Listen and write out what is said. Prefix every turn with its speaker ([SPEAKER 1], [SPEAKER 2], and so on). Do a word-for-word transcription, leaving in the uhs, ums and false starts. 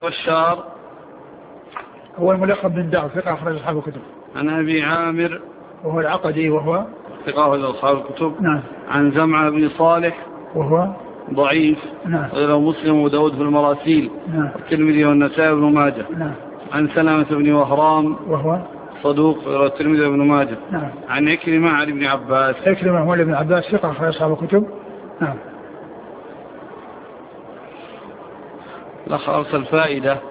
[SPEAKER 1] بشار
[SPEAKER 2] هو الملقب بن دار ثقة أخرج أصحاب الكتب.
[SPEAKER 1] عن أبي عامر
[SPEAKER 2] وهو العقدي وهو
[SPEAKER 1] ثقة أخرج أصحاب الكتب.
[SPEAKER 2] نعم.
[SPEAKER 1] عن زمعة بن صالح
[SPEAKER 2] وهو
[SPEAKER 1] ضعيف.
[SPEAKER 2] نعم.
[SPEAKER 1] غير مسلم وداود في المراسيل.
[SPEAKER 2] نعم.
[SPEAKER 1] والترمذي والنسائي بن ماجه.
[SPEAKER 2] نعم.
[SPEAKER 1] عن سلامة بن وهرام وهو صدوق غير الترمذي بن ماجه.
[SPEAKER 2] نعم.
[SPEAKER 1] عن عكرمة عن ابن عباس.
[SPEAKER 2] عكرمة هو ابن عباس ثقة أخرج أصحاب الكتب. نعم.
[SPEAKER 1] الأخ أرسل فائدة